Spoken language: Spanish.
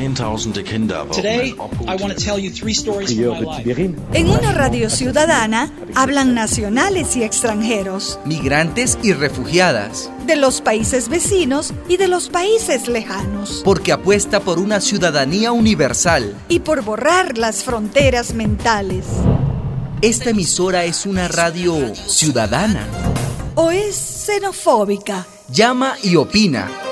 Today, I want to tell you 3 stories from my life. En una radio ciudadana hablan nacionales y extranjeros, migrantes y refugiadas, de los países vecinos y de los países lejanos, porque apuesta por una ciudadanía universal y por borrar las fronteras mentales. Esta emisora es una radio ciudadana. ¿O es xenofóbica? Llama y opina.